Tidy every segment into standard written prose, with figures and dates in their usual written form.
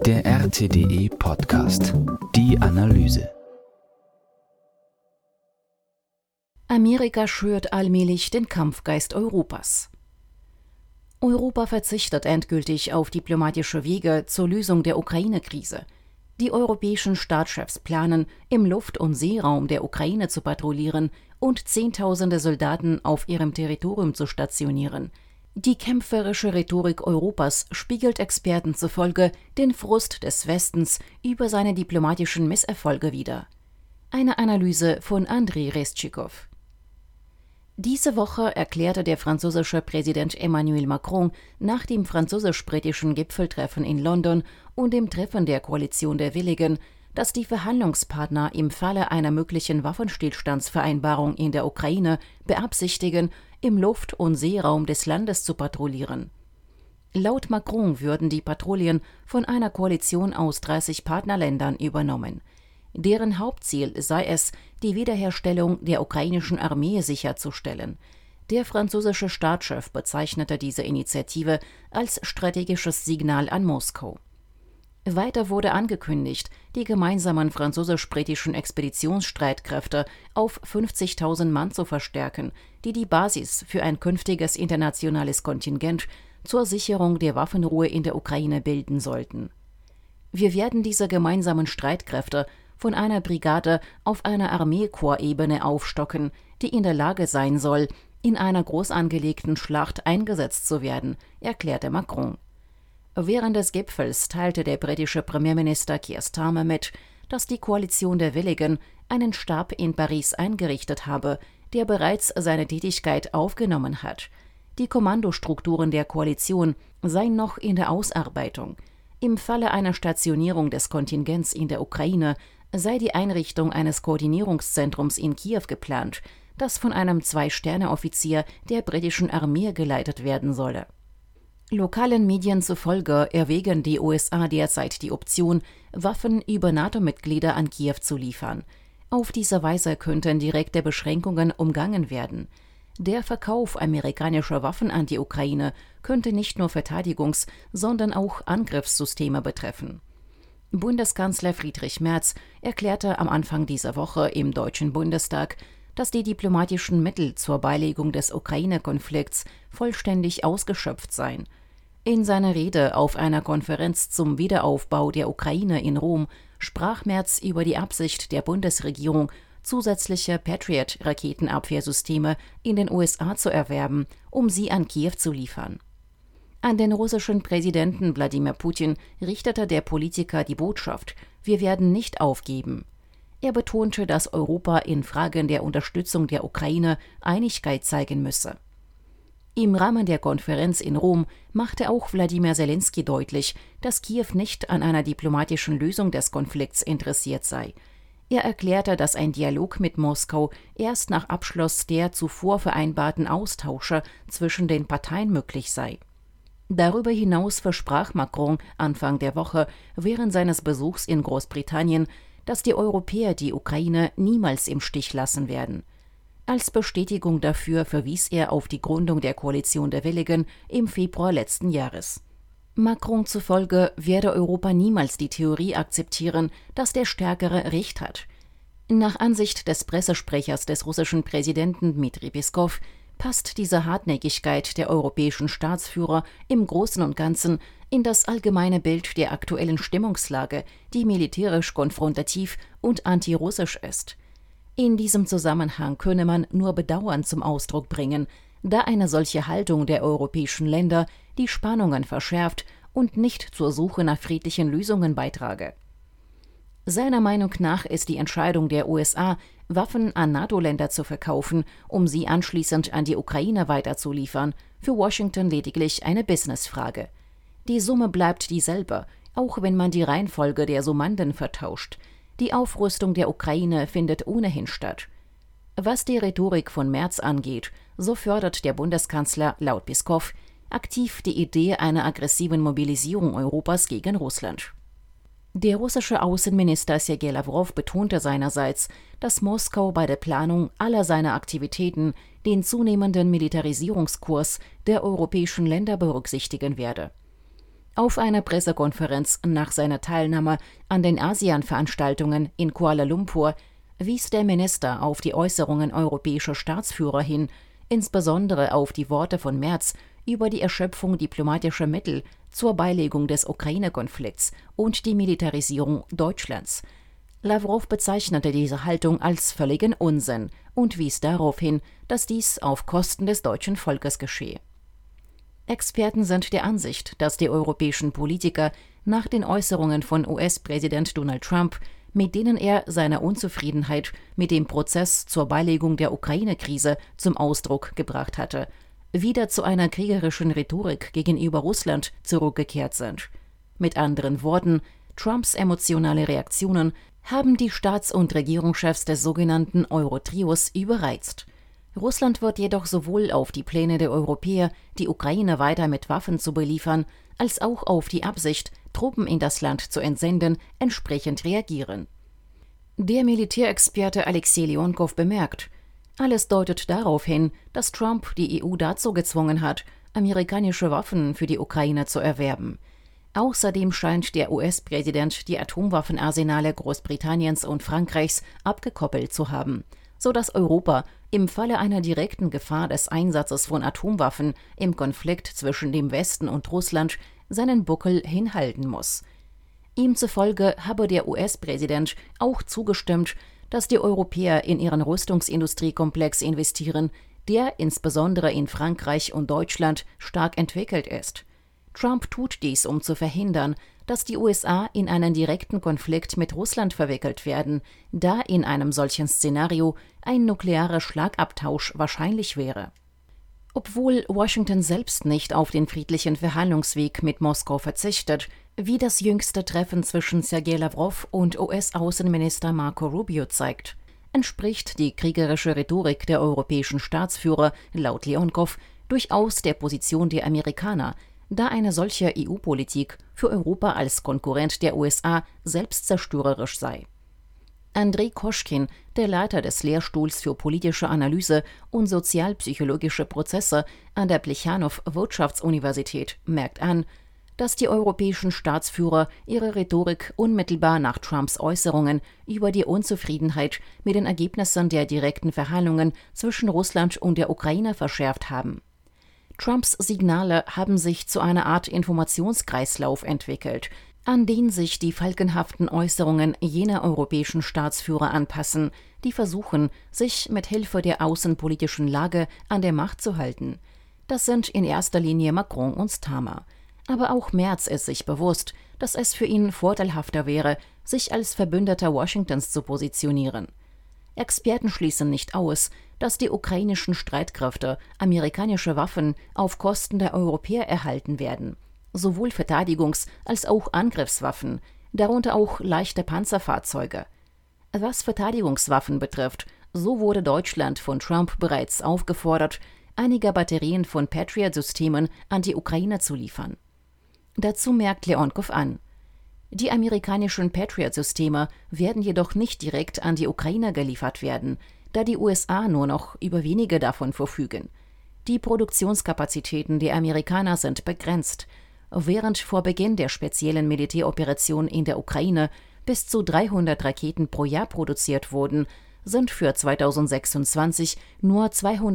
Der RTDE Podcast. Die Analyse. Amerika schürt allmählich den Kampfgeist Europas. Europa verzichtet endgültig auf diplomatische Wege zur Lösung der Ukraine-Krise. Die europäischen Staatschefs planen, im Luft- und Seeraum der Ukraine zu patrouillieren und Zehntausende Soldaten auf ihrem Territorium zu stationieren. Die kämpferische Rhetorik Europas spiegelt Experten zufolge den Frust des Westens über seine diplomatischen Misserfolge wider. Eine Analyse von Andrei Restschikow. Diese Woche erklärte der französische Präsident Emmanuel Macron nach dem französisch-britischen Gipfeltreffen in London und dem Treffen der Koalition der Willigen, dass die Verhandlungspartner im Falle einer möglichen Waffenstillstandsvereinbarung in der Ukraine beabsichtigen, im Luft- und Seeraum des Landes zu patrouillieren. Laut Macron würden die Patrouillen von einer Koalition aus 30 Partnerländern übernommen. Deren Hauptziel sei es, die Wiederherstellung der ukrainischen Armee sicherzustellen. Der französische Staatschef bezeichnete diese Initiative als strategisches Signal an Moskau. Weiter wurde angekündigt, die gemeinsamen französisch-britischen Expeditionsstreitkräfte auf 50.000 Mann zu verstärken, die die Basis für ein künftiges internationales Kontingent zur Sicherung der Waffenruhe in der Ukraine bilden sollten. Wir werden diese gemeinsamen Streitkräfte von einer Brigade auf einer Armeekorps-Ebene aufstocken, die in der Lage sein soll, in einer groß angelegten Schlacht eingesetzt zu werden, erklärte Macron. Während des Gipfels teilte der britische Premierminister Keir Starmer mit, dass die Koalition der Willigen einen Stab in Paris eingerichtet habe, der bereits seine Tätigkeit aufgenommen hat. Die Kommandostrukturen der Koalition seien noch in der Ausarbeitung. Im Falle einer Stationierung des Kontingents in der Ukraine sei die Einrichtung eines Koordinierungszentrums in Kiew geplant, das von einem 2-Sterne-Offizier der britischen Armee geleitet werden solle. Lokalen Medien zufolge erwägen die USA derzeit die Option, Waffen über NATO-Mitglieder an Kiew zu liefern. Auf diese Weise könnten direkte Beschränkungen umgangen werden. Der Verkauf amerikanischer Waffen an die Ukraine könnte nicht nur Verteidigungs-, sondern auch Angriffssysteme betreffen. Bundeskanzler Friedrich Merz erklärte am Anfang dieser Woche im Deutschen Bundestag, dass die diplomatischen Mittel zur Beilegung des Ukraine-Konflikts vollständig ausgeschöpft seien. In seiner Rede auf einer Konferenz zum Wiederaufbau der Ukraine in Rom sprach Merz über die Absicht der Bundesregierung, zusätzliche Patriot-Raketenabwehrsysteme in den USA zu erwerben, um sie an Kiew zu liefern. An den russischen Präsidenten Wladimir Putin richtete der Politiker die Botschaft: Wir werden nicht aufgeben. Er betonte, dass Europa in Fragen der Unterstützung der Ukraine Einigkeit zeigen müsse. Im Rahmen der Konferenz in Rom machte auch Wladimir Selenskyj deutlich, dass Kiew nicht an einer diplomatischen Lösung des Konflikts interessiert sei. Er erklärte, dass ein Dialog mit Moskau erst nach Abschluss der zuvor vereinbarten Austausche zwischen den Parteien möglich sei. Darüber hinaus versprach Macron Anfang der Woche während seines Besuchs in Großbritannien, dass die Europäer die Ukraine niemals im Stich lassen werden. Als Bestätigung dafür verwies er auf die Gründung der Koalition der Willigen im Februar letzten Jahres. Macron zufolge werde Europa niemals die Theorie akzeptieren, dass der Stärkere Recht hat. Nach Ansicht des Pressesprechers des russischen Präsidenten Dmitri Peskow passt diese Hartnäckigkeit der europäischen Staatsführer im Großen und Ganzen in das allgemeine Bild der aktuellen Stimmungslage, die militärisch konfrontativ und antirussisch ist. In diesem Zusammenhang könne man nur Bedauern zum Ausdruck bringen, da eine solche Haltung der europäischen Länder die Spannungen verschärft und nicht zur Suche nach friedlichen Lösungen beitrage. Seiner Meinung nach ist die Entscheidung der USA, Waffen an NATO-Länder zu verkaufen, um sie anschließend an die Ukraine weiterzuliefern, für Washington lediglich eine Businessfrage. Die Summe bleibt dieselbe, auch wenn man die Reihenfolge der Summanden vertauscht. Die Aufrüstung der Ukraine findet ohnehin statt. Was die Rhetorik von Merz angeht, so fördert der Bundeskanzler laut Peskow aktiv die Idee einer aggressiven Mobilisierung Europas gegen Russland. Der russische Außenminister Sergei Lawrow betonte seinerseits, dass Moskau bei der Planung aller seiner Aktivitäten den zunehmenden Militarisierungskurs der europäischen Länder berücksichtigen werde. Auf einer Pressekonferenz nach seiner Teilnahme an den ASEAN-Veranstaltungen in Kuala Lumpur wies der Minister auf die Äußerungen europäischer Staatsführer hin, insbesondere auf die Worte von Merz über die Erschöpfung diplomatischer Mittel zur Beilegung des Ukraine-Konflikts und die Militarisierung Deutschlands. Lavrov bezeichnete diese Haltung als völligen Unsinn und wies darauf hin, dass dies auf Kosten des deutschen Volkes geschehe. Experten sind der Ansicht, dass die europäischen Politiker nach den Äußerungen von US-Präsident Donald Trump, mit denen er seine Unzufriedenheit mit dem Prozess zur Beilegung der Ukraine-Krise zum Ausdruck gebracht hatte, wieder zu einer kriegerischen Rhetorik gegenüber Russland zurückgekehrt sind. Mit anderen Worten, Trumps emotionale Reaktionen haben die Staats- und Regierungschefs des sogenannten Euro-Trios überreizt. Russland wird jedoch sowohl auf die Pläne der Europäer, die Ukraine weiter mit Waffen zu beliefern, als auch auf die Absicht, Truppen in das Land zu entsenden, entsprechend reagieren. Der Militärexperte Alexei Leonkow bemerkt, alles deutet darauf hin, dass Trump die EU dazu gezwungen hat, amerikanische Waffen für die Ukraine zu erwerben. Außerdem scheint der US-Präsident die Atomwaffenarsenale Großbritanniens und Frankreichs abgekoppelt zu haben, sodass Europa im Falle einer direkten Gefahr des Einsatzes von Atomwaffen im Konflikt zwischen dem Westen und Russland seinen Buckel hinhalten muss. Ihm zufolge habe der US-Präsident auch zugestimmt, dass die Europäer in ihren Rüstungsindustriekomplex investieren, der insbesondere in Frankreich und Deutschland stark entwickelt ist. Trump tut dies, um zu verhindern, dass die USA in einen direkten Konflikt mit Russland verwickelt werden, da in einem solchen Szenario ein nuklearer Schlagabtausch wahrscheinlich wäre. Obwohl Washington selbst nicht auf den friedlichen Verhandlungsweg mit Moskau verzichtet, wie das jüngste Treffen zwischen Sergei Lavrov und US-Außenminister Marco Rubio zeigt, entspricht die kriegerische Rhetorik der europäischen Staatsführer laut Leonkow durchaus der Position der Amerikaner, da eine solche EU-Politik für Europa als Konkurrent der USA selbstzerstörerisch sei. Andrei Koschkin, der Leiter des Lehrstuhls für politische Analyse und sozialpsychologische Prozesse an der Plechanow-Wirtschaftsuniversität, merkt an, dass die europäischen Staatsführer ihre Rhetorik unmittelbar nach Trumps Äußerungen über die Unzufriedenheit mit den Ergebnissen der direkten Verhandlungen zwischen Russland und der Ukraine verschärft haben. Trumps Signale haben sich zu einer Art Informationskreislauf entwickelt, an den sich die falkenhaften Äußerungen jener europäischen Staatsführer anpassen, die versuchen, sich mit Hilfe der außenpolitischen Lage an der Macht zu halten. Das sind in erster Linie Macron und Starmer. Aber auch Merz ist sich bewusst, dass es für ihn vorteilhafter wäre, sich als Verbündeter Washingtons zu positionieren. Experten schließen nicht aus, dass die ukrainischen Streitkräfte amerikanische Waffen auf Kosten der Europäer erhalten werden. Sowohl Verteidigungs- als auch Angriffswaffen, darunter auch leichte Panzerfahrzeuge. Was Verteidigungswaffen betrifft, so wurde Deutschland von Trump bereits aufgefordert, einige Batterien von Patriot-Systemen an die Ukraine zu liefern. Dazu merkt Leonkow an: Die amerikanischen Patriot-Systeme werden jedoch nicht direkt an die Ukraine geliefert werden, da die USA nur noch über wenige davon verfügen. Die Produktionskapazitäten der Amerikaner sind begrenzt. Während vor Beginn der speziellen Militäroperation in der Ukraine bis zu 300 Raketen pro Jahr produziert wurden, sind für 2026 nur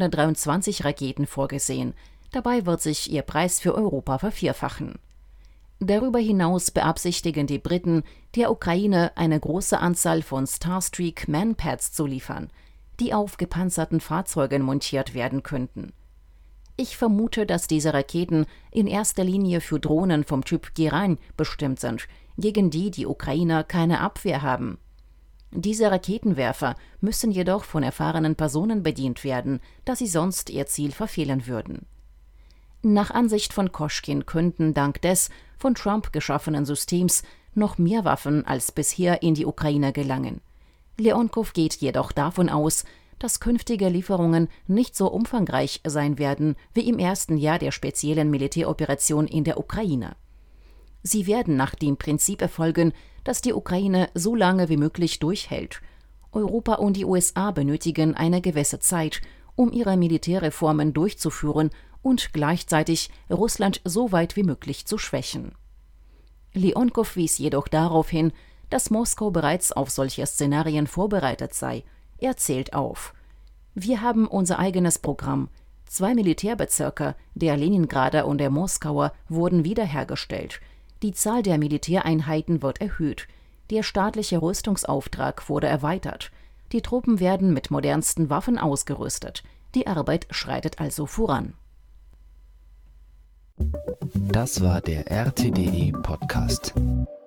223 Raketen vorgesehen. Dabei wird sich ihr Preis für Europa vervierfachen. Darüber hinaus beabsichtigen die Briten, der Ukraine eine große Anzahl von Starstreak Manpads zu liefern, die auf gepanzerten Fahrzeugen montiert werden könnten. Ich vermute, dass diese Raketen in erster Linie für Drohnen vom Typ Gerain bestimmt sind, gegen die die Ukrainer keine Abwehr haben. Diese Raketenwerfer müssen jedoch von erfahrenen Personen bedient werden, da sie sonst ihr Ziel verfehlen würden. Nach Ansicht von Koschkin könnten dank des von Trump geschaffenen Systems noch mehr Waffen als bisher in die Ukraine gelangen. Leonkow geht jedoch davon aus, dass künftige Lieferungen nicht so umfangreich sein werden wie im ersten Jahr der speziellen Militäroperation in der Ukraine. Sie werden nach dem Prinzip erfolgen, dass die Ukraine so lange wie möglich durchhält. Europa und die USA benötigen eine gewisse Zeit, um ihre Militärreformen durchzuführen und gleichzeitig Russland so weit wie möglich zu schwächen. Leontkow wies jedoch darauf hin, dass Moskau bereits auf solche Szenarien vorbereitet sei. Er zählt auf: Wir haben unser eigenes Programm. 2 Militärbezirke, der Leningrader und der Moskauer, wurden wiederhergestellt. Die Zahl der Militäreinheiten wird erhöht. Der staatliche Rüstungsauftrag wurde erweitert. Die Truppen werden mit modernsten Waffen ausgerüstet. Die Arbeit schreitet also voran. Das war der RTDE Podcast.